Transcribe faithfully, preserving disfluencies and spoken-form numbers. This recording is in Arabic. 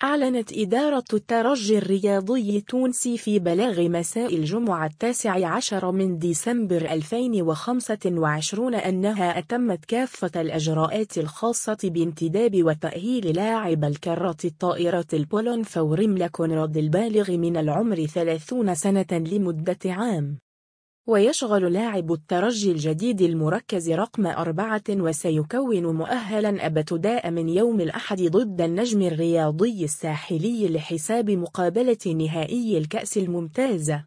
أعلنت إدارة الترجي الرياضي التونسي في بلاغ مساء الجمعة التاسع عشر من ديسمبر ألفين وخمسة وعشرين أنها أتمت كافة الإجراءات الخاصة بانتداب وتأهيل لاعب الكرة الطائرة البولون فورملا كونراد البالغ من العمر ثلاثين سنة لمدة عام. ويشغل لاعب الترجي الجديد المركز رقم أربعة وسيكون مؤهلا ابتداء من يوم الأحد ضد النجم الرياضي الساحلي لحساب مقابلة نهائي الكأس الممتازة.